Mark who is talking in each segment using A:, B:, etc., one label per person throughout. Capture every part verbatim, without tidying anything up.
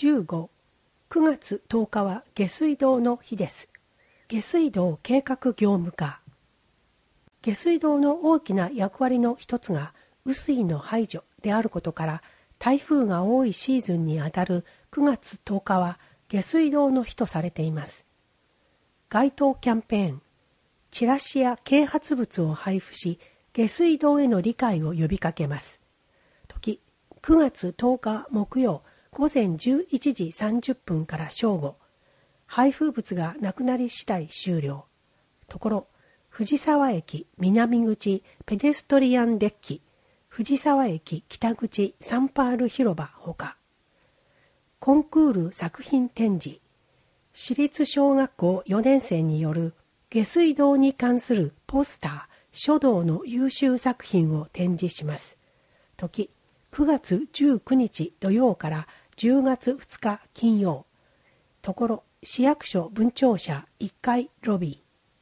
A: じゅうご、くがつとおかは下水道の日です。下水道計画業務課。下水道の大きな役割の一つが雨水の排除であることから、台風が多いシーズンにあたるくがつとおかは下水道の日とされています。街頭キャンペーン、チラシや啓発物を配布し、下水道への理解を呼びかけます。時、くがつとおか木曜午前じゅういちじさんじゅっぷんから正午、配布物がなくなり次第終了。ところ、藤沢駅南口ペデストリアンデッキ、藤沢駅北口サンパール広場ほか、コンクール作品展示、私立小学校よねん生による下水道に関するポスター、書道の優秀作品を展示します。時、くがつじゅうくにち土曜からじゅうがつふつか金曜。ところ、市役所分庁舎いっかいロビー。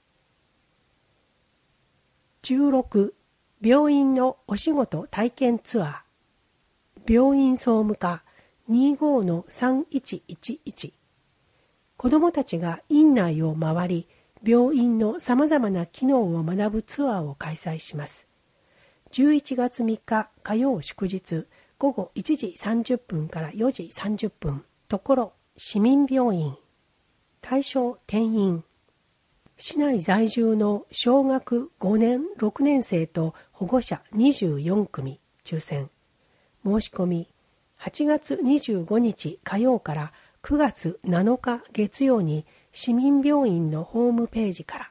A: じゅうろく、病院のお仕事体験ツアー。病院総務課 にじゅうごのさんいちいちいち。子どもたちが院内を回り、病院のさまざまな機能を学ぶツアーを開催します。じゅういちがつみっか火曜祝日ごごいちじさんじゅっぷんからよじさんじゅっぷん。ところ、市民病院。対象定員。市内在住の小学ごねんろくねん生と保護者にじゅうよんくみ抽選。申し込みはちがつにじゅうごにち火曜からくがつなのか月曜に市民病院のホームページから。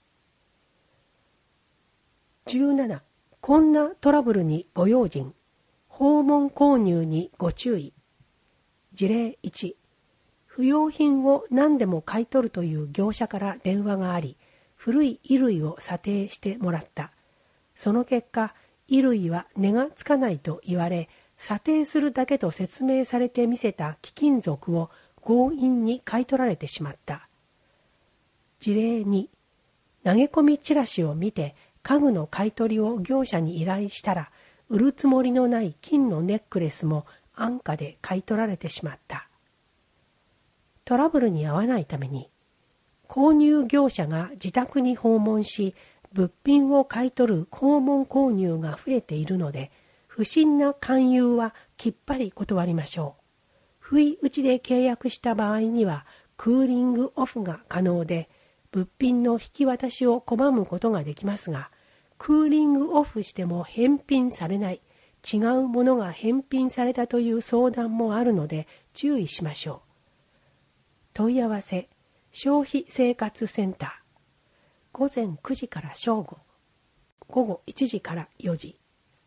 A: じゅうなな、こんなトラブルにご用心。訪問購入にご注意。事例いち、不要品を何でも買い取るという業者から電話があり、古い衣類を査定してもらった。その結果、衣類は値がつかないと言われ、査定するだけと説明されて見せた貴金属を強引に買い取られてしまった。事例に、投げ込みチラシを見て家具の買い取りを業者に依頼したら、売るつもりのない金のネックレスも安価で買い取られてしまった。トラブルに遭わないために、購入業者が自宅に訪問し、物品を買い取る訪問購入が増えているので、不審な勧誘はきっぱり断りましょう。不意打ちで契約した場合には、クーリングオフが可能で、物品の引き渡しを拒むことができますが、クーリングオフしても返品されない、違うものが返品されたという相談もあるので注意しましょう。問い合わせ、消費生活センター。ごぜんくじから正午、ごごいちじからよじ。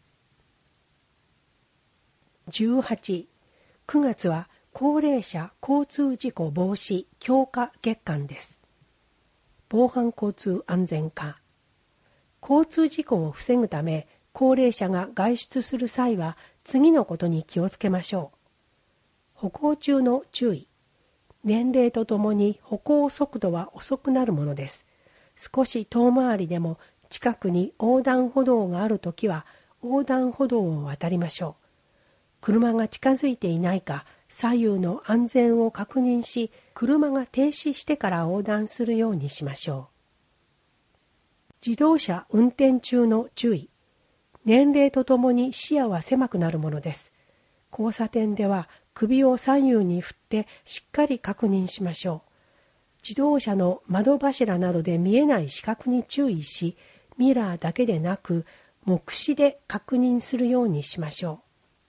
A: じゅうはち、くがつは高齢者交通事故防止強化月間です。防犯交通安全課。交通事故を防ぐため、高齢者が外出する際は次のことに気をつけましょう。歩行中の注意。年齢とともに歩行速度は遅くなるものです。少し遠回りでも近くに横断歩道があるときは横断歩道を渡りましょう。車が近づいていないか左右の安全を確認し、車が停止してから横断するようにしましょう。自動車運転中の注意。年齢とともに視野は狭くなるものです。交差点では首を左右に振ってしっかり確認しましょう。自動車の窓柱などで見えない死角に注意し、ミラーだけでなく目視で確認するようにしましょう。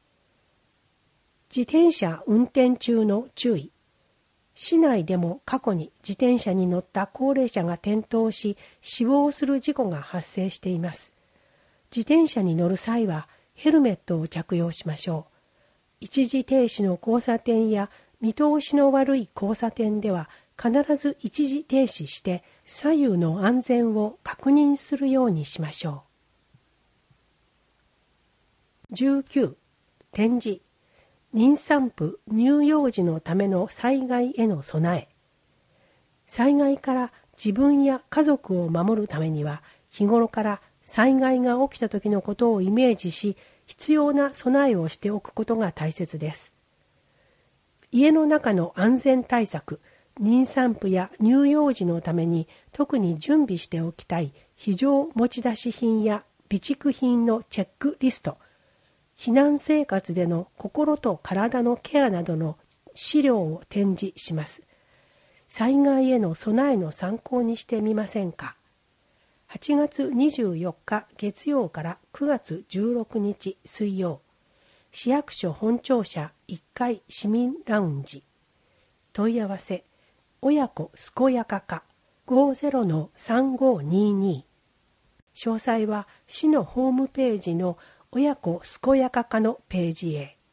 A: 自転車運転中の注意。市内でも過去に自転車に乗った高齢者が転倒し死亡する事故が発生しています。自転車に乗る際はヘルメットを着用しましょう。一時停止の交差点や見通しの悪い交差点では必ず一時停止して左右の安全を確認するようにしましょう。じゅうきゅう、展示。妊産婦乳幼児のための災害への備え。災害から自分や家族を守るためには、日頃から災害が起きた時のことをイメージし、必要な備えをしておくことが大切です。 家の中の安全対策、妊産婦や乳幼児のために特に準備しておきたい非常持ち出し品や備蓄品のチェックリスト、避難生活での心と体のケアなどの資料を展示します。災害への備えの参考にしてみませんか。はちがつにじゅうよっか月曜からくがつじゅうろくにち水曜、市役所本庁舎いっかい市民ラウンジ。問い合わせ、親子健やか課 ごじゅうのさんごにに。詳細は市のホームページの親子健やか課のページへ。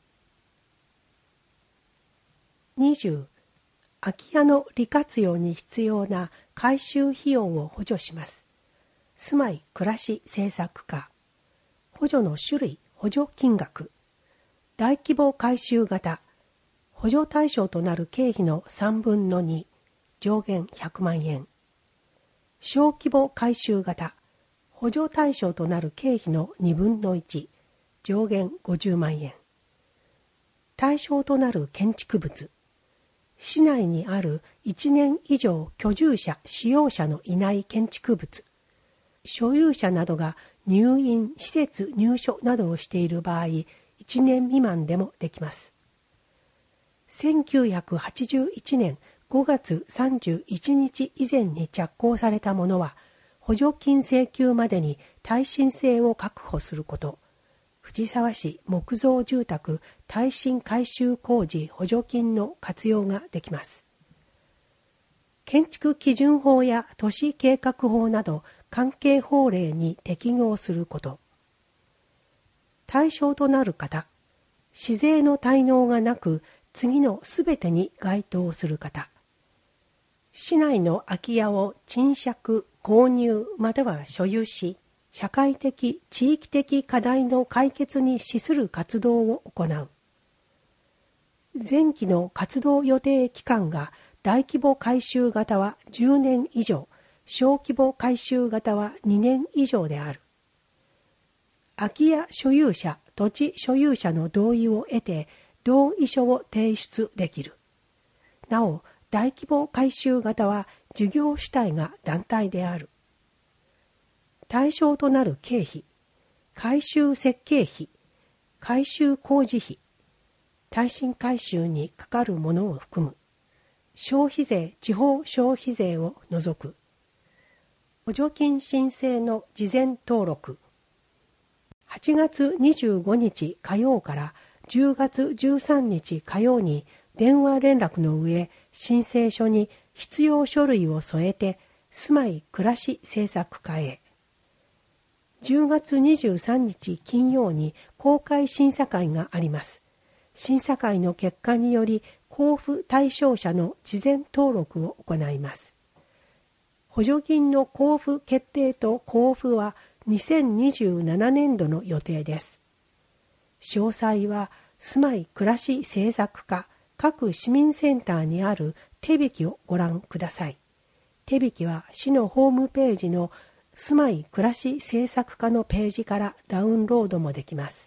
A: にじゅう、空き家の利活用に必要な改修費用を補助します。住まい暮らし政策課。補助の種類、補助金額。大規模改修型。補助対象となる経費のさんぶんのに、上限ひゃくまんえん。小規模改修型。補助対象となる経費のにぶんのいち、上限ごじゅうまんえん。対象となる建築物。市内にあるいちねん以上居住者・使用者のいない建築物。所有者などが入院、施設入所などをしている場合、いちねん未満でもできます。せんきゅうひゃくはちじゅういちねんごがつさんじゅういちにち以前に着工されたものは、補助金請求までに耐震性を確保すること。藤沢市木造住宅耐震改修工事補助金の活用ができます。建築基準法や都市計画法など関係法令に適合すること。対象となる方、市税の滞納がなく次のすべてに該当する方。市内の空き家を賃借、購入または所有し、社会的・地域的課題の解決に資する活動を行う。前期の活動予定期間が大規模改修型はじゅうねん以上、小規模改修型はにねん以上である。空き家所有者、土地所有者の同意を得て、同意書を提出できる。なお、大規模改修型は事業主体が団体である。対象となる経費、改修設計費、改修工事費、耐震改修にかかるものを含む、消費税、地方消費税を除く、補助金申請の事前登録、はちがつにじゅうごにち火曜からじゅうがつじゅうさんにち火曜に電話連絡の上、申請書に必要書類を添えて、住まい暮らし政策課へ。じゅうがつにじゅうさんにち金曜に公開審査会があります。審査会の結果により交付対象者の事前登録を行います。補助金の交付決定と交付はにせんにじゅうななねんどの予定です。詳細は住まい暮らし政策課各市民センターにある手引きをご覧ください。手引きは市のホームページの住まい暮らし政策課のページからダウンロードもできます。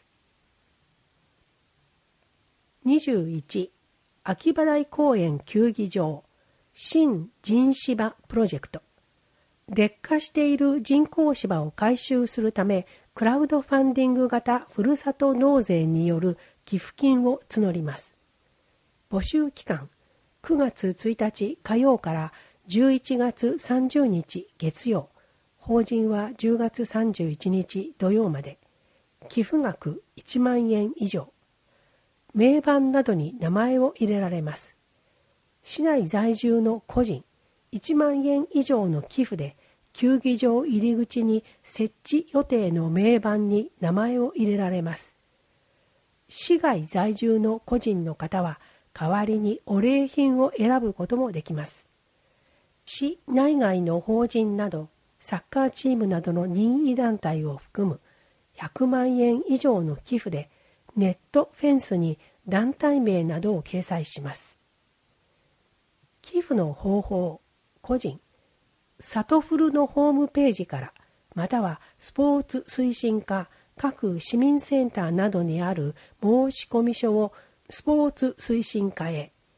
A: にじゅういち、秋葉台公園球技場新人芝プロジェクト。劣化している人工芝を改修するため、クラウドファンディング型ふるさと納税による寄付金を募ります。募集期間、くがつついたち火曜からじゅういちがつさんじゅうにち月曜。法人はじゅうがつさんじゅういちにち土曜まで。寄付額いちまんえん以上。名板などに名前を入れられます。市内在住の個人、いちまんえん以上の寄付で、球技場入り口に設置予定の名板に名前を入れられます。市外在住の個人の方は、代わりにお礼品を選ぶこともできます。市内外の法人など、サッカーチームなどの任意団体を含むひゃくまんえん以上の寄付でネットフェンスに団体名などを掲載します。寄付の方法、個人、サトフルのホームページからまたはスポーツ推進課各市民センターなどにある申込書をスポーツ推進課へ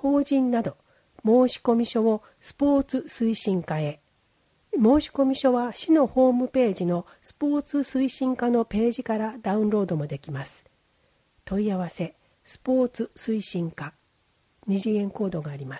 A: 法人など申込書をスポーツ推進課へ。申込書は市のホームページのスポーツ推進課のページからダウンロードもできます。問い合わせスポーツ推進課、二次元コードがあります。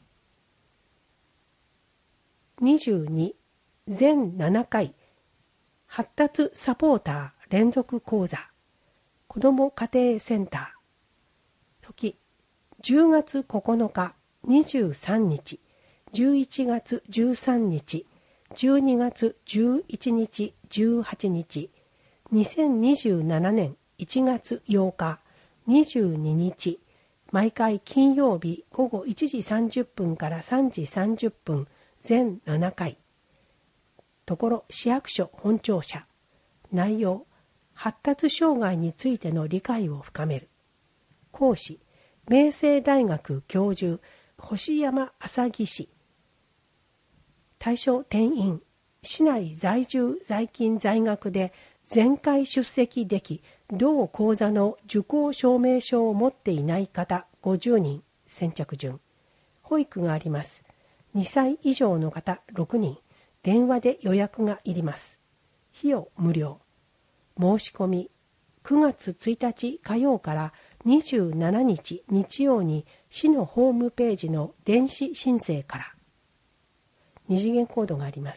A: にじゅうに全ななかい発達サポーター連続講座子ども家庭センター。時じゅうがつここのかにじゅうさんにち、じゅういちがつじゅうさんにち、じゅうにがつじゅういちにち、じゅうはちにち、にせんにじゅうななねんいちがつようか、にじゅうににち、毎回金曜日ごごいちじさんじゅっぷんからさんじさんじゅっぷん全ななかい。ところ市役所本庁舎。内容、発達障害についての理解を深める。講師、明星大学教授、星山浅木氏。対象定員、市内在住在勤在学で前回出席でき、同講座の受講証明書を持っていない方ごじゅうにん、先着順。保育があります。にさい以上の方ろくにん、電話で予約がいります。費用無料。申し込み、くがつついたち火曜からにじゅうしちにち日曜に市のホームページの電子申請から。二次元コードがあります。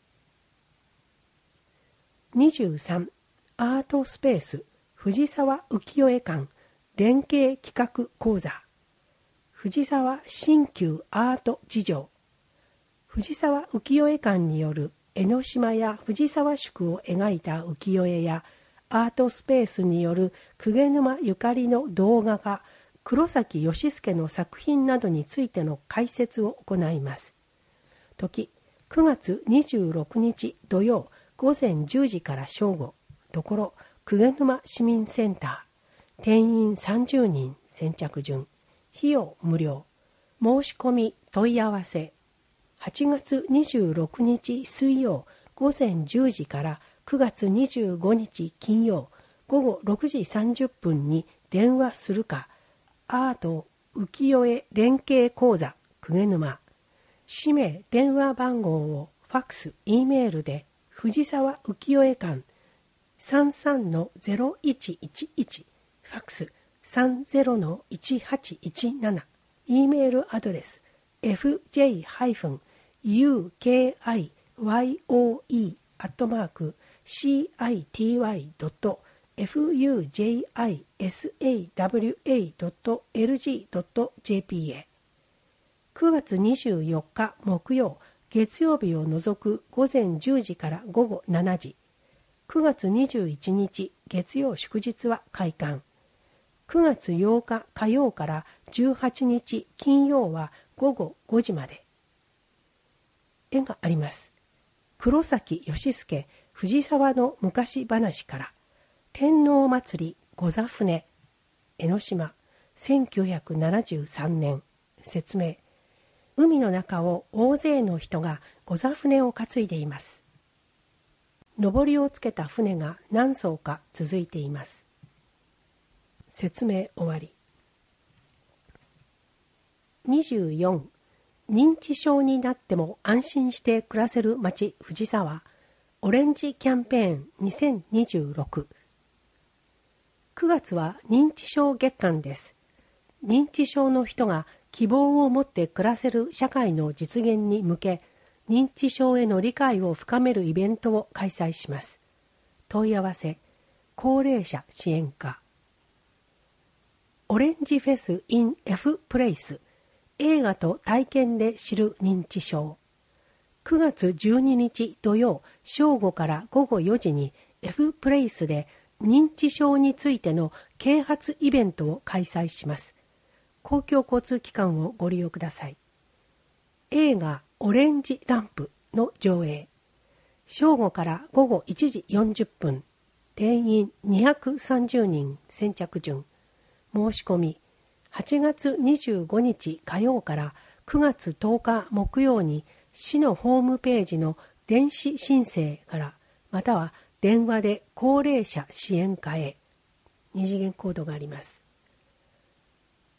A: にじゅうさんアートスペース藤沢浮世絵館連携企画講座。藤沢新旧アート事情。藤沢浮世絵館による江ノ島や藤沢宿を描いた浮世絵やアートスペースによる鵠沼ゆかりの動画画黒崎義介の作品などについての解説を行います。時くがつにじゅうろくにち土曜ごぜんじゅうじから正午。ところ鵠沼市民センター。定員さんじゅうにん、先着順。費用無料。申し込み問い合わせはちがつにじゅうろくにち水曜ごぜんじゅうじからくがつにじゅうごにち金曜ごごろくじさんじゅっぷんに電話するか、アート浮世絵連携講座鵠沼。氏名電話番号をファックス E メールで藤沢浮世絵館 さんさんのゼロいちいちいち ファックス さんぜろのいちはちいちなな E メールアドレス エフジェイ ユーケーアイワイオーイー アットマーク シーアイティーワイ ドット エフユージェイアイエスエーダブリューエー ドット エルジー ドット ジェーピー へ。くがつにじゅうよっか木曜月曜日を除くごぜんじゅうじからごごしちじ。くがつにじゅういちにち月曜祝日は開館。くがつようか火曜からじゅうはちにち金曜はごごごじまで。絵があります。黒崎義介藤沢の昔話から天皇祭り御座船江ノ島せんきゅうひゃくななじゅうさんねん。説明。海の中を大勢の人が御座船を担いでいます。上りをつけた船が何艘か続いています。説明終わり。にじゅうよん認知症になっても安心して暮らせる街藤沢オレンジキャンペーンにせんにじゅうろく。くがつは認知症月間です。認知症の人が希望を持って暮らせる社会の実現に向け、認知症への理解を深めるイベントを開催します。問い合わせ、高齢者支援課。オレンジフェス in F プレイス、映画と体験で知る認知症。くがつじゅうににち土曜正午からごごよじに F プレイスで認知症についての啓発イベントを開催します。公共交通機関をご利用ください。映画オレンジランプの上映。正午からごごいちじよんじゅっぷん。定員にひゃくさんじゅうにん、先着順。申し込みはちがつにじゅうごにち火曜からくがつとおか木曜に市のホームページの電子申請からまたは電話で高齢者支援課へ。二次元コードがあります。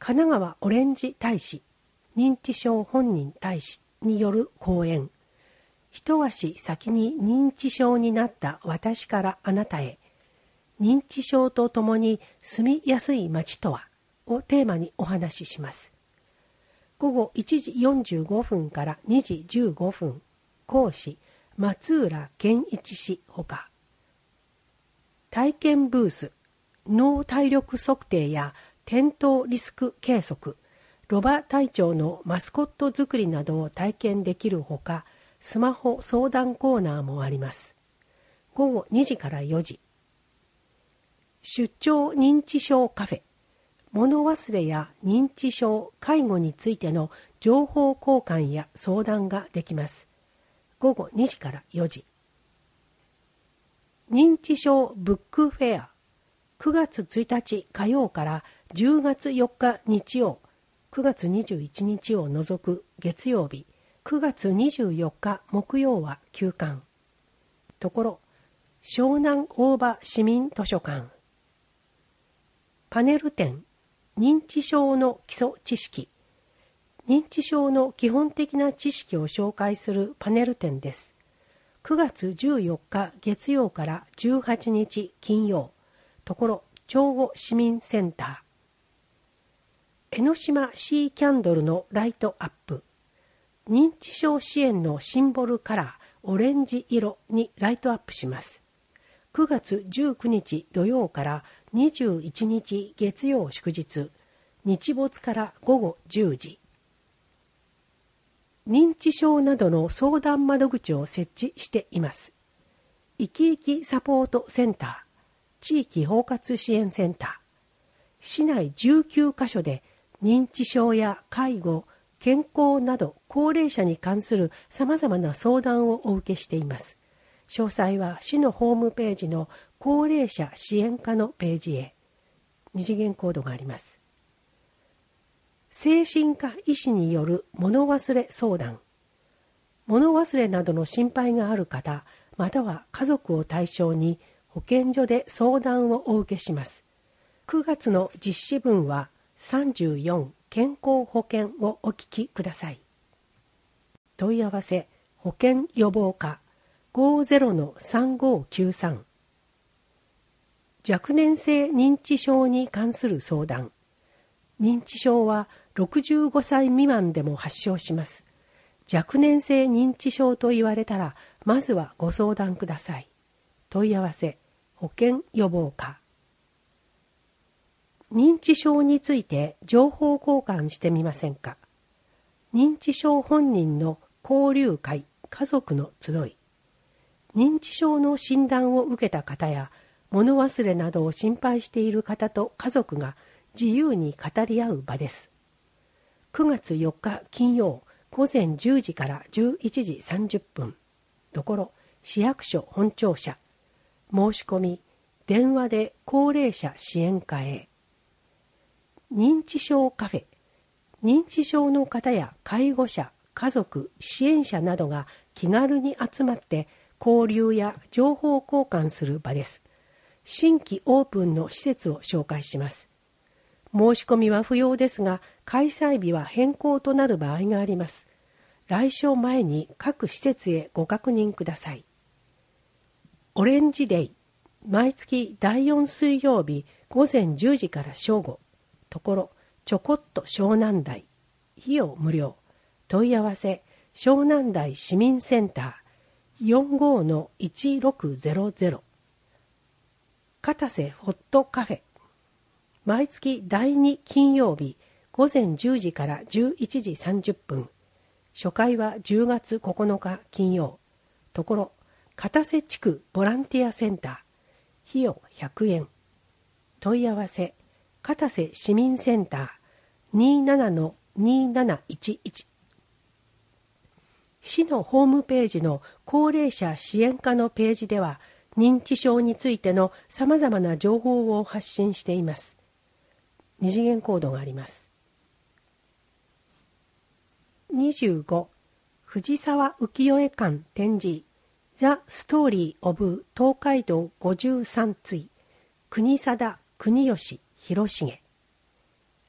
A: 神奈川オレンジ大使認知症本人大使による講演、一足先に認知症になった私からあなたへ、認知症とともに住みやすい街とはをテーマにお話しします。午後いちじよんじゅうごふんからにじじゅうごふん、講師松浦健一氏ほか、体験ブース、脳体力測定や転倒リスク計測、ロバ隊長のマスコット作りなどを体験できるほか、スマホ相談コーナーもあります。午後にじからよじ、出張認知症カフェ、物忘れや認知症、介護についての情報交換や相談ができます。午後にじからよじ、認知症ブックフェア、くがつついたち火曜からじゅうがつよっか日曜、くがつにじゅういちにちを除く月曜日、くがつにじゅうよっか木曜は休館。ところ、湘南大場市民図書館。パネル展、認知症の基礎知識。認知症の基本的な知識を紹介するパネル展です。くがつじゅうよっか月曜からじゅうはちにち金曜、ところ、長後市民センター。江ノ島シーキャンドルのライトアップ。認知症支援のシンボルカラー、オレンジ色にライトアップします。くがつじゅうくにち土曜からにじゅういちにち月曜祝日、日没からごごじゅうじ。認知症などの相談窓口を設置しています。いきいきサポートセンター、地域包括支援センター。市内じゅうきゅうかしょで認知症や介護、健康など高齢者に関するさまざまな相談をお受けしています。詳細は市のホームページの高齢者支援課のページへ。二次元コードがあります。精神科医師による物忘れ相談。物忘れなどの心配がある方、または家族を対象に保健所で相談をお受けします。くがつの実施分はさんじゅうよん健康保険をお聞きください。問い合わせ保健予防課 ごゼロのさんごきゅうさん。若年性認知症に関する相談。認知症はろくじゅうごさい未満でも発症します。若年性認知症と言われたら、まずはご相談ください。問い合わせ保健予防課。認知症について情報交換してみませんか。認知症本人の交流会、家族の集い。認知症の診断を受けた方や物忘れなどを心配している方と家族が自由に語り合う場です。くがつよっか金曜ごぜんじゅうじからじゅういちじさんじゅっぷん。ところ、市役所本庁舎。申し込み、電話で高齢者支援課へ。認知症カフェ。認知症の方や介護者、家族、支援者などが気軽に集まって交流や情報交換する場です。新規オープンの施設を紹介します。申し込みは不要ですが、開催日は変更となる場合があります。来所前に各施設へご確認ください。オレンジデイ。毎月だいよん水曜日ごぜんじゅうじから正午。ところ、ちょこっと湘南台。費用無料。問い合わせ、湘南台市民センター よんごのいちろくゼロゼロ。片瀬ホットカフェ。毎月だいに金曜日ごぜんじゅうじからじゅういちじさんじゅっぷん。初回はじゅうがつここのか金曜。ところ、片瀬地区ボランティアセンター。費用ひゃくえん。問い合わせ、片瀬市民センター にじゅうななのにじゅうなないちいち。市のホームページの高齢者支援課のページでは、認知症についてのさまざまな情報を発信しています。二次元コードがあります。にじゅうご、藤沢浮世絵館展示ザ・ストーリー・オブ・東海道ごじゅうさん対国定国吉広重。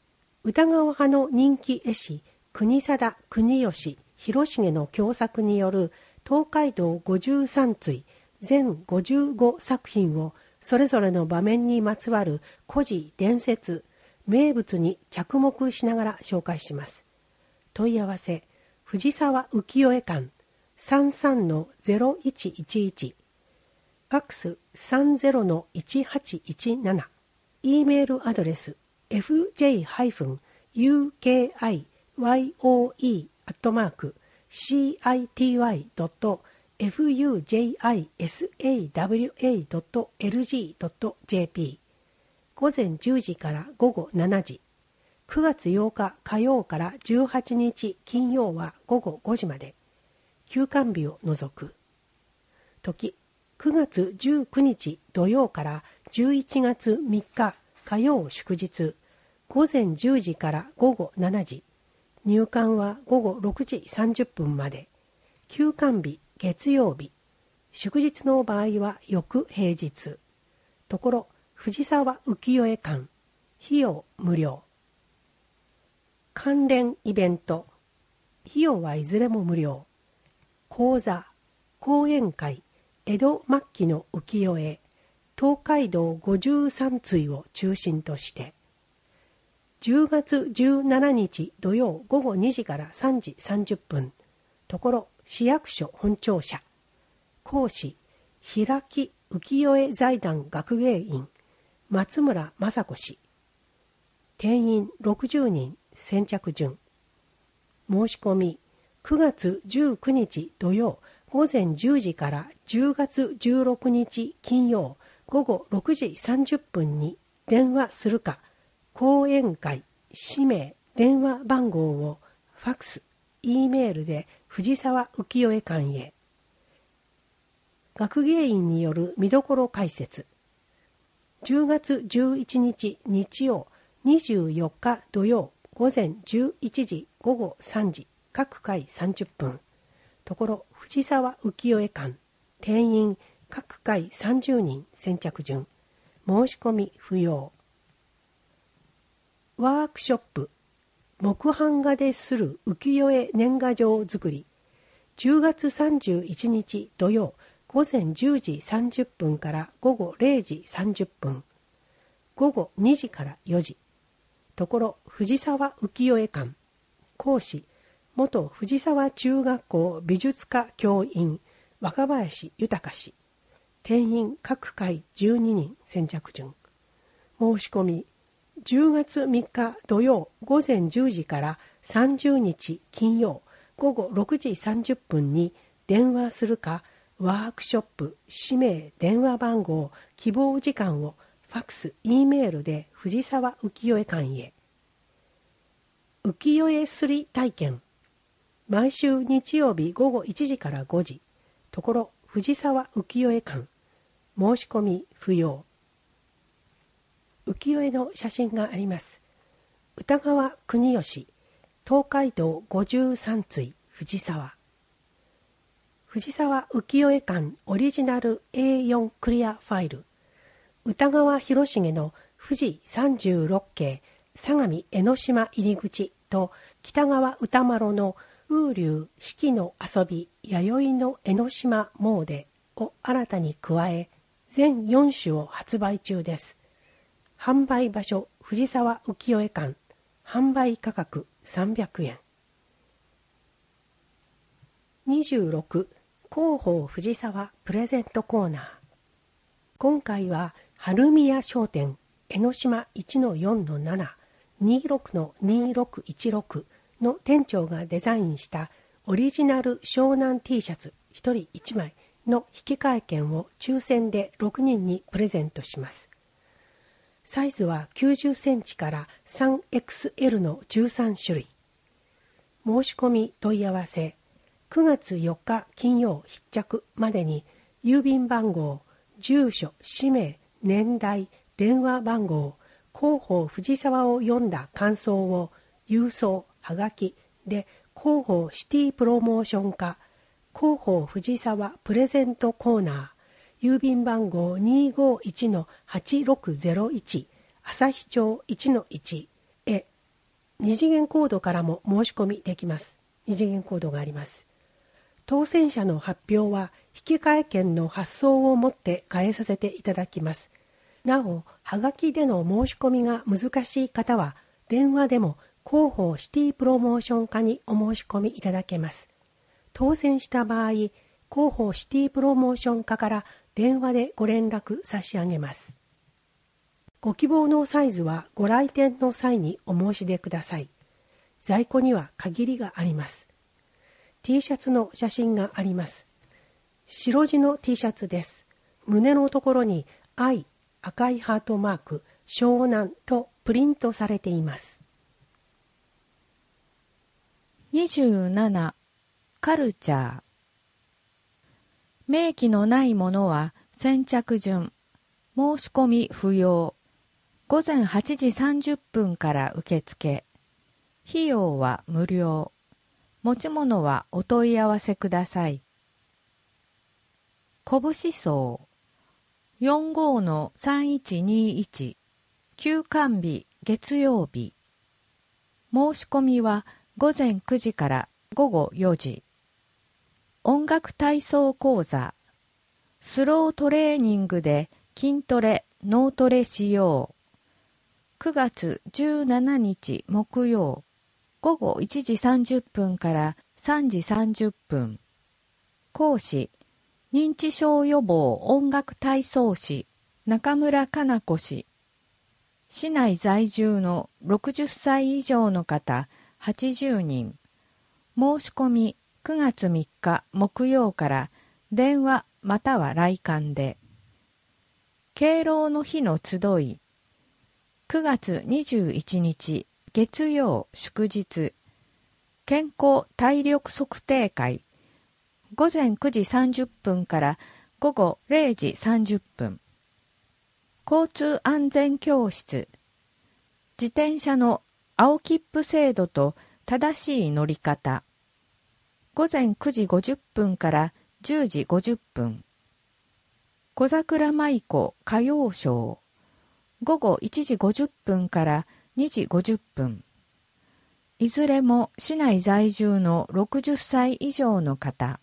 A: 歌川派の人気絵師国定国吉広重の共作による東海道ごじゅうさん対全ごじゅうご作品をそれぞれの場面にまつわる故事伝説名物に着目しながら紹介します。問い合わせ藤沢浮世絵館 さんさんのゼロいちいちいち ファックス さんじゅうのいちはちいちなな E メールアドレス エフジェイ ユーケーアイワイオーイー アットマーク シーアイティーワイ ドット エフユージェイアイエスエーダブリューエー ドット エルジー ドット ジェーピー 午前じゅうじから午後しちじ、くがつようか火曜からじゅうはちにち金曜は午後ごじまで、休館日を除く。時、くがつじゅうくにち土曜からじゅういちがつみっか火曜祝日、午前じゅうじから午後しちじ、入館は午後ろくじさんじゅっぷんまで、休館日月曜日、祝日の場合は翌平日。ところ、藤沢浮世絵館、費用無料。関連イベント、費用はいずれも無料。講座、講演会、江戸末期の浮世絵、東海道ごじゅうさん対を中心として、じゅうがつじゅうしちにち土曜午後にじからさんじさんじゅっぷん、ところ市役所本庁舎、講師、平木浮世絵財団学芸員、松村雅子氏、定員ろくじゅうにん、先着順。申し込み、くがつじゅうくにち土曜午前じゅうじからじゅうがつじゅうろくにち金曜午後ろくじさんじゅっぷんに電話するか、講演会、氏名、電話番号をファックス、E メールで藤沢浮世絵館へ。学芸員による見どころ解説。じゅうがつじゅういちにち日曜、にじゅうよっか土曜午前じゅういちじ午後さんじ、各回さんじゅっぷん。ところ藤沢浮世絵館、定員各回さんじゅうにん、先着順。申し込み不要。ワークショップ、木版画でする浮世絵年賀状作り。じゅうがつさんじゅういちにち土曜午前じゅうじさんじゅっぷんから午後れいじさんじゅっぷん。午後にじからよじ。ところ藤沢浮世絵館、講師、元藤沢中学校美術科教員若林豊氏、定員各回じゅうににん、先着順。申し込み、じゅうがつみっか土曜午前じゅうじからさんじゅうにち金曜午後ろくじさんじゅっぷんに電話するか、ワークショップ、氏名、電話番号、希望時間をファックス、E メールで藤沢浮世絵館へ。浮世絵すり体験。毎週日曜日午後いちじからごじ。ところ藤沢浮世絵館。申し込み不要。浮世絵の写真があります。歌川国吉、東海道ごじゅうさん対藤沢。藤沢浮世絵館オリジナル エーよん クリアファイル。歌川広重の富士さんじゅうろっけい相模江ノ島入り口と北川歌麿の風流四季の遊び弥生の江ノ島詣を新たに加え、全よんしゅを発売中です。販売場所藤沢浮世絵館、販売価格さんびゃくえん。にじゅうろく広報藤沢プレゼントコーナー。今回は春宮商店江ノ島 いちのよんのなな、にじゅうろくのにろくいちろくの店長がデザインしたオリジナル湘南 T シャツひとりいちまいの引換券を抽選でろくにんにプレゼントします。サイズはきゅうじゅっセンチから スリーエックスエル のじゅうさんしゅるい。申し込み問い合わせくがつよっか金曜必着までに郵便番号、住所、氏名、年代、電話番号、広報藤沢を読んだ感想を郵送はがきで広報シティプロモーション課広報藤沢プレゼントコーナー郵便番号 にーごーいちのはちろくゼロいち 朝日町 いちのいち へ二次元コードからも申し込みできます。二次元コードがあります。当選者の発表は引換券の発送をもって変えさせていただきます。なお、はがきでの申し込みが難しい方は、電話でも広報シティプロモーション課にお申し込みいただけます。当選した場合、広報シティプロモーション課から電話でご連絡差し上げます。ご希望のサイズはご来店の際にお申し出ください。在庫には限りがあります。T シャツの写真があります。白地の T シャツです。胸のところに愛、赤いハートマーク、湘南とプリントされています。
B: にじゅうなな. カルチャー。明記のないものは先着順。申し込み不要。ごぜんはちじさんじゅっぷんから受付。費用は無料。持ち物はお問い合わせください。拳荘 よんごのさんいちにいち 休館日月曜日。申し込みはごぜんくじからごごよじ。音楽体操講座。スロートレーニングで筋トレ、脳トレしよう。くがつじゅうしちにち木曜。ごごいちじさんじゅっぷんからさんじさんじゅっぷん。講師、認知症予防音楽体操士、中村かな子氏。市内在住のろくじゅっさい以上の方はちじゅうにん。申し込みくがつみっか木曜から電話または来館で。敬老の日の集い。くがつにじゅういちにち月曜祝日。健康体力測定会。ごぜんくじさんじゅっぷんからごごれいじさんじゅっぷん。交通安全教室。自転車の青切符制度と正しい乗り方。ごぜんくじごじゅっぷんからじゅうじごじゅっぷん。小桜舞子歌謡ショー。ごごいちじごじゅっぷんからにじごじゅっぷん。いずれも市内在住のろくじゅっさい以上の方。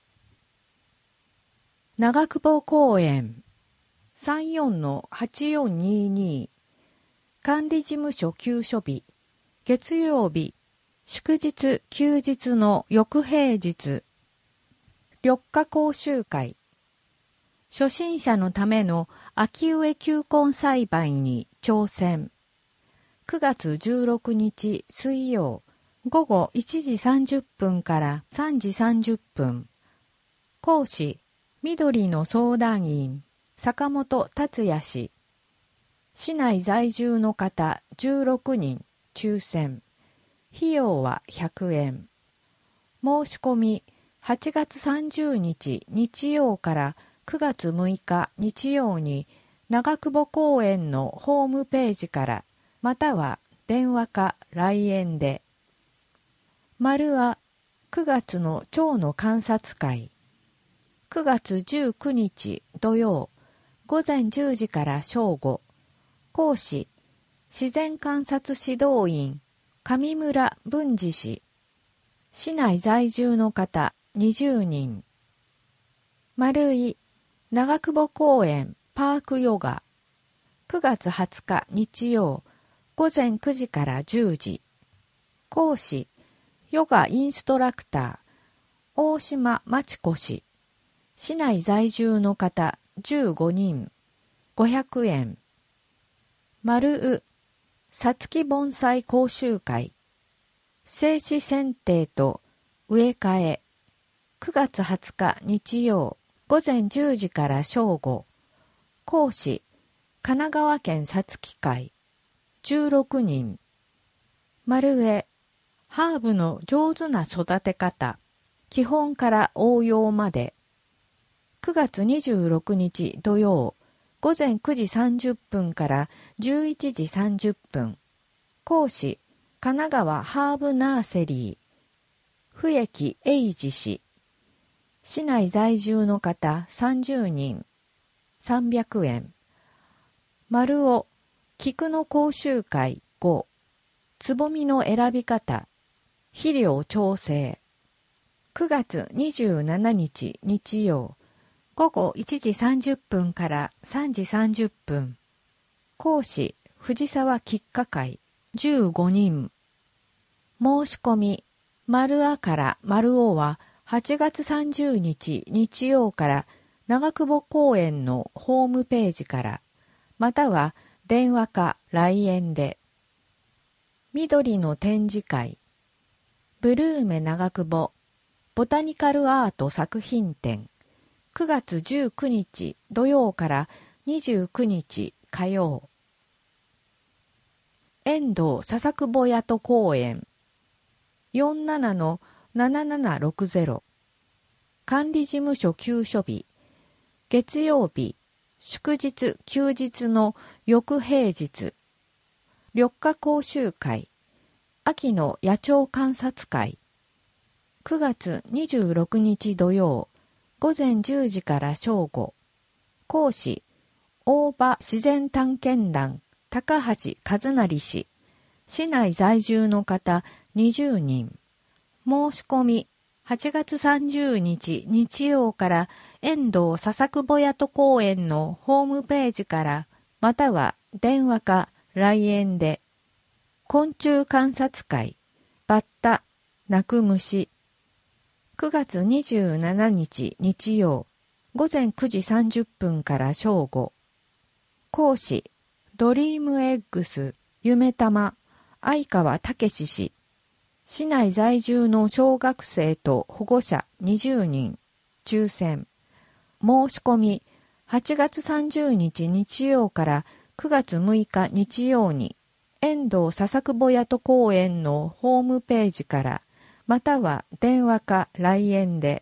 B: 長久保公園 さんよんのはちよんにーにー 管理事務所休所日月曜日祝日休日の翌平日緑化講習会初心者のための秋植え球根栽培に挑戦くがつじゅうろくにち水曜ごごいちじさんじゅっぷんからさんじさんじゅっぷん講師緑の相談員坂本達也氏市内在住の方じゅうろくにん抽選費用はひゃくえん申し込みはちがつさんじゅうにち日曜からくがつむいか日曜に長久保公園のホームページからまたは電話か来園で丸はくがつの蝶の観察会くがつじゅうくにち土曜ごぜんじゅうじから正午講師自然観察指導員上村文治氏市内在住の方にじゅうにん丸い長久保公園パークヨガくがつはつか日曜ごぜんくじからじゅうじ講師ヨガインストラクター大島真知子氏市内在住の方じゅうごにんごひゃくえん丸うさつき盆栽講習会生枝剪定と植え替えくがつはつか日曜ごぜんじゅうじから正午講師神奈川県さつき会じゅうろくにん丸えハーブの上手な育て方基本から応用までくがつにじゅうろくにち土曜ごぜんくじさんじゅっぷんからじゅういちじさんじゅっぷん講師神奈川ハーブナーセリー笛木英二氏市内在住の方さんじゅうにんさんびゃくえん丸尾菊の講習会ごつぼみの選び方、肥料調整。くがつにじゅうしちにち日曜、ごごいちじさんじゅっぷんからさんじさんじゅっぷん。講師、藤沢菊花会、じゅうごにん。申し込み、丸あから丸おははちがつさんじゅうにち日曜から長久保公園のホームページから、または電話か来園で。緑の展示会、ブルーメ長久保ボタニカルアート作品展、くがつじゅうくにち土曜からにじゅうくにち火曜。遠藤笹久保谷戸公園 よんじゅうななのななななろくぜろ 管理事務所休所日、月曜日、祝日休日の翌平日、緑化講習会、秋の野鳥観察会、くがつにじゅうろくにち土曜、午前じゅうじから正午。講師、大場自然探検団、高橋和成氏。市内在住の方にじゅうにん。申し込み、はちがつさんじゅうにち日曜から遠藤笹久保谷戸公園のホームページから、または電話か来園で。昆虫観察会、バッタ、鳴く虫。くがつにじゅうしちにち日曜、ごぜんくじさんじゅっぷんから正午。講師、ドリームエッグス、夢玉、相川武氏。市内在住の小学生と保護者にじゅうにん、抽選。申し込み、はちがつさんじゅうにち日曜からくがつむいか日曜に、遠藤笹久保谷戸公園のホームページから、または電話か来園で。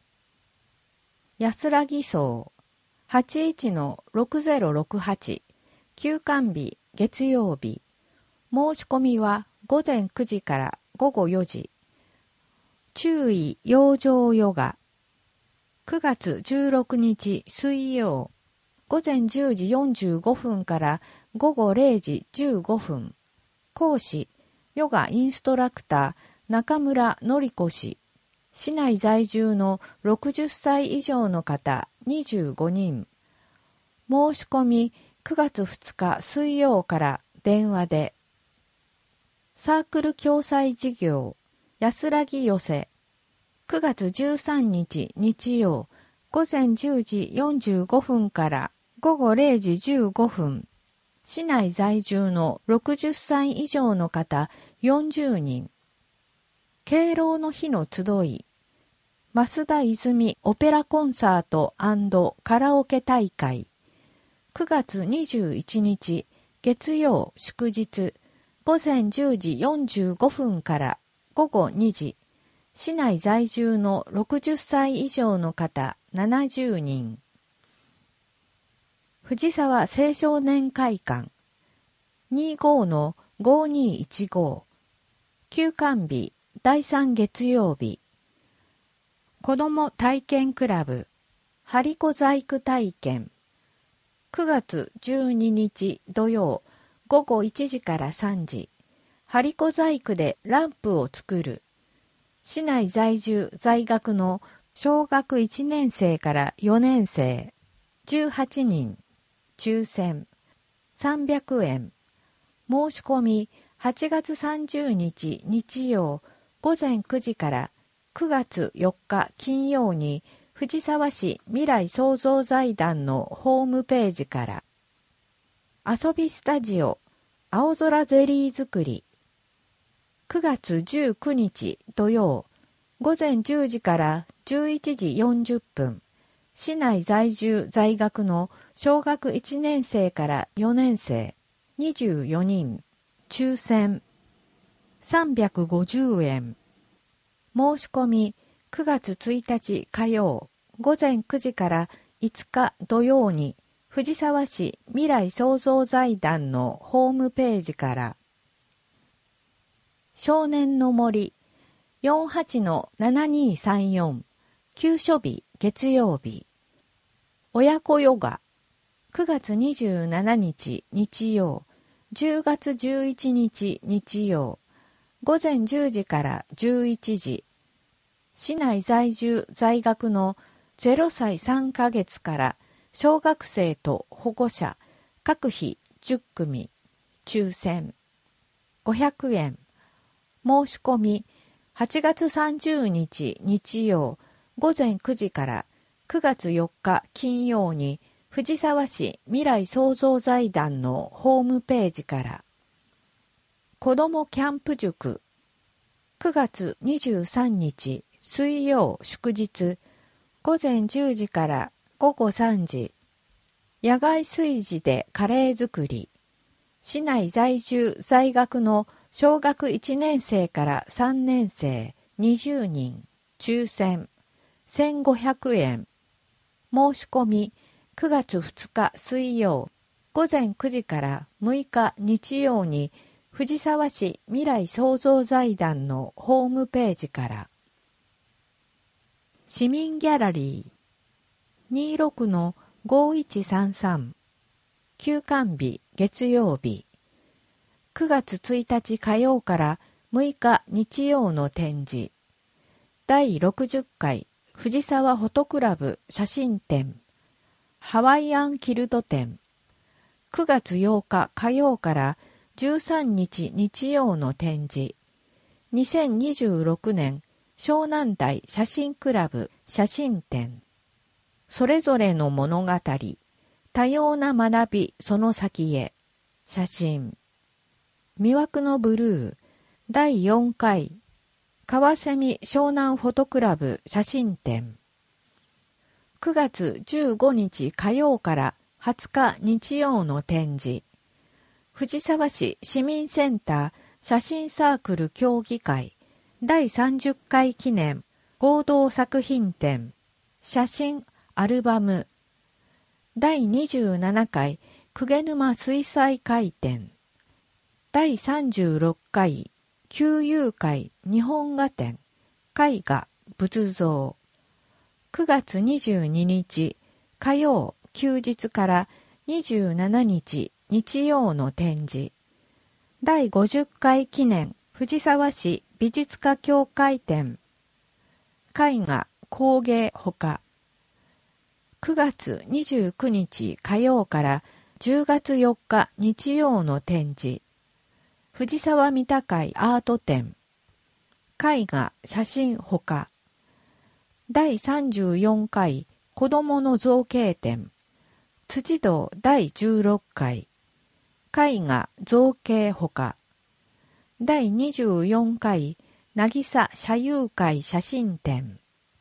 B: 安らぎ荘 はちじゅういちのろくぜろろくはち 休館日月曜日。申し込みはごぜんくじからごごよじ。注意養生ヨガ。くがつじゅうろくにち水曜。ごぜんじゅうじよんじゅうごふんからごごれいじじゅうごふん。講師、ヨガインストラクター、中村典子氏。市内在住のろくじゅっさい以上の方にじゅうごにん。申し込みくがつふつか水曜から電話で。サークル共済事業安らぎ寄せ。くがつじゅうさんにち日曜、ごぜんじゅうじよんじゅうごふんからごごれいじじゅうごふん。市内在住のろくじゅっさい以上の方よんじゅうにん。敬老の日の集い。増田泉オペラコンサート&カラオケ大会。くがつにじゅういちにち月曜祝日ごぜんじゅうじよんじゅうごふんからごごにじ。市内在住のろくじゅっさい以上の方ななじゅうにん。藤沢青少年会館 にじゅうごのごにいちご。休館日だいさん月曜日。子ども体験クラブ張り子細工体験。くがつじゅうににち土曜ごごいちじからさんじ。張り子細工でランプを作る。市内在住在学の小学いちねんせいからよねんせいじゅうはちにん。抽選さんびゃくえん。申し込みはちがつさんじゅうにち日曜ごぜんくじからくがつよっか金曜に藤沢市未来創造財団のホームページから。遊びスタジオ青空ゼリー作り。くがつじゅうくにち土曜ごぜんじゅうじからじゅういちじよんじゅっぷん。市内在住在学の小学いちねんせいからよねんせいにじゅうよにん。抽選さんびゃくごじゅうえん。申し込みくがつついたち火曜ごぜんくじからいつか土曜に藤沢市未来創造財団のホームページから。少年の森 よんじゅうはちのななにさんよん 休所日月曜日。親子ヨガくがつにじゅうしちにち日曜じゅうがつじゅういちにち日曜、ごぜんじゅうじからじゅういちじ、市内在住在学のゼロさいさんかげつから小学生と保護者各日じゅっくみ、抽選ごひゃくえん。申し込みはちがつさんじゅうにち日曜ごぜんくじからくがつよっか金曜に藤沢市未来創造財団のホームページから。子どもキャンプ塾くがつにじゅうさんにち水曜祝日ごぜんじゅうじからごごさんじ、野外炊事でカレー作り、市内在住在学の小学いちねんせいからさんねんせいにじゅうにん、抽選せんごひゃくえん。申し込みくがつふつか水曜ごぜんくじからむいか日曜に藤沢市未来創造財団のホームページから。市民ギャラリー にじゅうろくのごいちさんさん 休館日月曜日くがつついたち火曜からむいか日曜の展示だいろくじゅっかい藤沢フォトクラブ写真展ハワイアンキルト展くがつようか火曜からじゅうさんにち日曜の展示にせんにじゅうろくねん湘南台写真クラブ写真展それぞれの物語多様な学びその先へ写真魅惑のブルーだいよんかい川蝉湘南フォトクラブ写真展くがつじゅうごにち火曜からはつか日曜の展示藤沢市市民センター写真サークル協議会だいさんじゅっかい記念合同作品展写真アルバムだいにじゅうななかい鵠沼水彩会展だいさんじゅうろっかい旧友会日本画展絵画仏像くがつにじゅうににち火曜休日からにじゅうしちにち日曜の展示だいごじゅっかい記念藤沢市美術家協会展絵画工芸ほかくがつにじゅうくにち火曜からじゅうがつよっか日曜の展示藤沢三田会アート展絵画写真ほかだいさんじゅうよんかい子どもの造形展辻堂だいじゅうろっかい絵画造形ほかだいにじゅうよんかい渚社友会写真展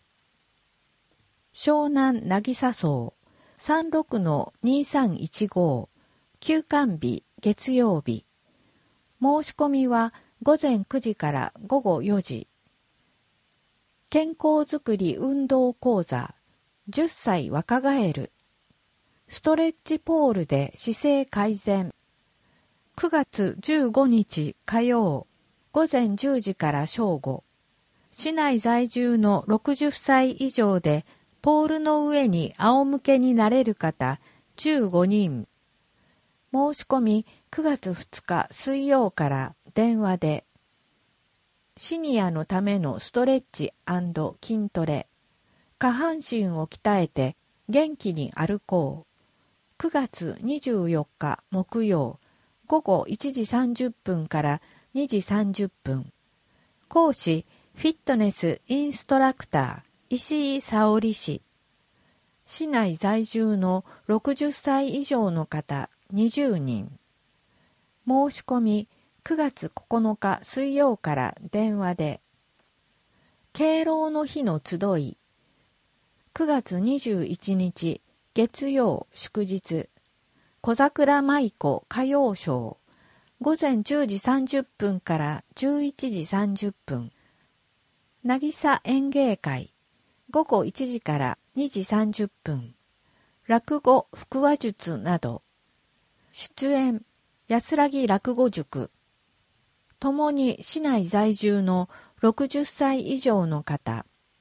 B: 湘南渚荘さんろくのにさんいちご休館日月曜日申し込みはごぜんくじからごごよじ健康づくり運動講座じゅっさい若返るストレッチポールで姿勢改善くがつじゅうごにち火曜ごぜんじゅうじから正午市内在住のろくじゅっさい以上でポールの上に仰向けになれる方じゅうごにん申し込みくがつふつか水曜から電話でシニアのためのストレッチ&筋トレ下半身を鍛えて元気に歩こうくがつにじゅうよっか木曜ごごいちじさんじゅっぷんからにじさんじゅっぷん講師フィットネスインストラクター石井沙織氏市内在住のろくじゅっさい以上の方にじゅうにん申し込みくがつここのか水曜から電話で敬老の日の集いくがつにじゅういちにち月曜祝日小桜舞子歌謡ショーごぜんじゅうじさんじゅっぷんからじゅういちじさんじゅっぷん渚演芸会ごごいちじからにじさんじゅっぷん落語腹話術など出演安らぎ落語塾ともに市内在住のろくじゅっさい以上の方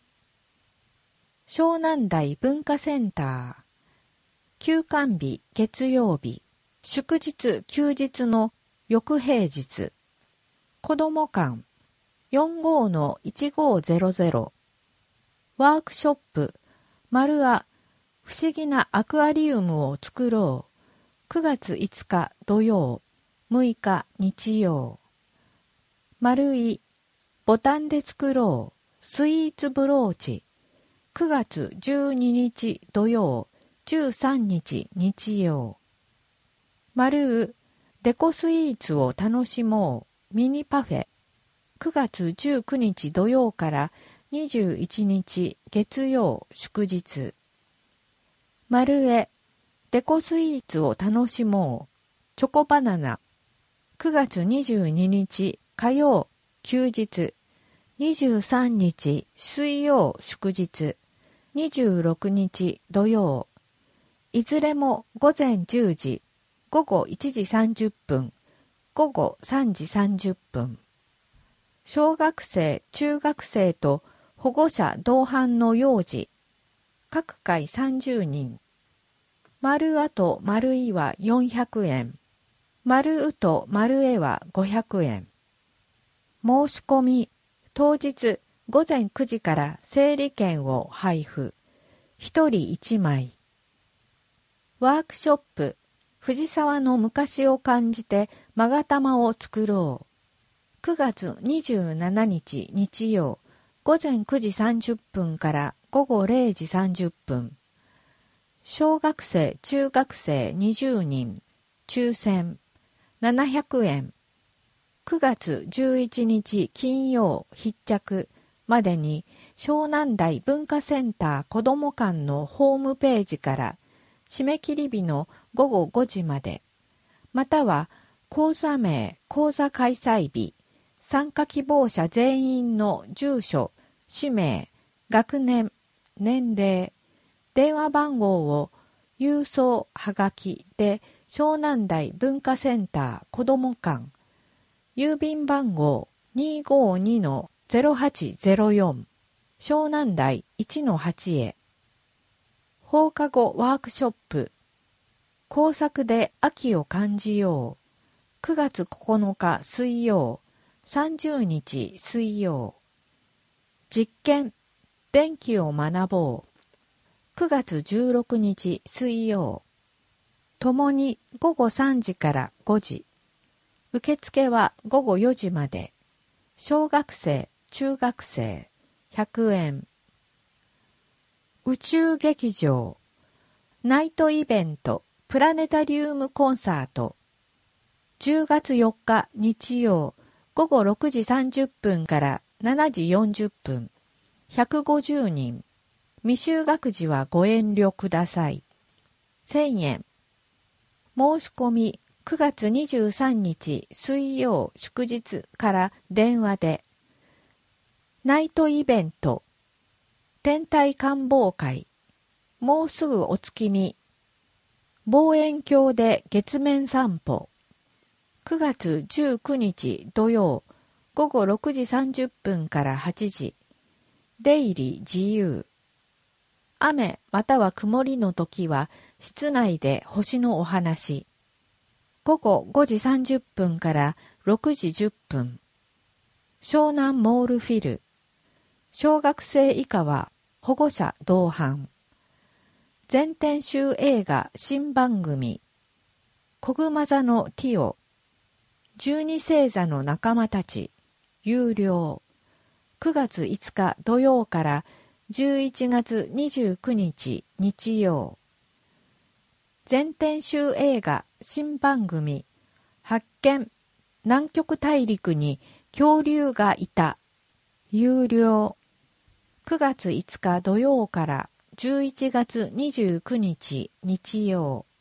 B: 湘南台文化センター休館日月曜日祝日休日の翌平日。子ども館 よんごのいちごゼロゼロ。ワークショップ丸あ不思議なアクアリウムを作ろう。くがついつか土曜、むいか日曜。丸いボタンで作ろう。スイーツブローチ。くがつじゅうににち土曜、じゅうさんにち日曜。丸うデコスイーツを楽しもう。ミニパフェ。くがつじゅうくにち土曜からにじゅういちにち月曜祝日。丸えデコスイーツを楽しもう。チョコバナナ。くがつにじゅうににち火曜休日。にじゅうさんにち水曜祝日。にじゅうろくにち土曜。いずれも午前じゅうじ、午後いちじさんじゅっぷん、午後さんじさんじゅっぷん。小学生、中学生と保護者同伴の幼児。各回さんじゅうにん。丸あと丸いはよんひゃくえん。丸うと丸えはごひゃくえん。申し込み、当日ごぜんくじから整理券を配布。ひとりいちまい。ワークショップ、藤沢の昔を感じて勾玉を作ろう。くがつにじゅうしちにち日曜、ごぜんくじさんじゅっぷんからごごれいじさんじゅっぷん。小学生、中学生にじゅうにん、抽選、ななひゃくえん。くがつじゅういちにち金曜必着までに湘南台文化センター子ども館のホームページから締め切り日のごごごじまで、または講座名、講座開催日、参加希望者全員の住所、氏名、学年、年齢、電話番号を郵送はがきで湘南台文化センター子ども館、郵便番号 にーごーにのゼロはちゼロよん 湘南台 いちのはち へ。放課後ワークショップ工作で秋を感じよう。くがつここのか水曜、さんじゅうにち水曜。実験電気を学ぼう。くがつじゅうろくにち水曜。ともにごごさんじからごじ。受付はごごよじまで。小学生、中学生、ひゃくえん。宇宙劇場。ナイトイベント、プラネタリウムコンサート。じゅうがつよっか日曜、ごごろくじさんじゅっぷんからしちじよんじゅっぷん。ひゃくごじゅうにん。未就学児はご遠慮ください。せんえん。申し込みくがつにじゅうさんにち水曜祝日から電話で。ナイトイベント。天体観望会。もうすぐお月見。望遠鏡で月面散歩。くがつじゅうくにち土曜、ごごろくじさんじゅっぷんからはちじ。出入り自由。雨または曇りの時は室内で星のお話。ごごごじさんじゅっぷんからろくじじゅっぷん。湘南モールフィル。小学生以下は保護者同伴。全編集映画新番組。こぐま座のティオ。十二星座の仲間たち。有料。くがついつか土曜からじゅういちがつにじゅうくにち日曜。全編集映画新番組。発見。南極大陸に恐竜がいた。有料。くがついつか土曜からじゅういちがつにじゅうくにち日曜。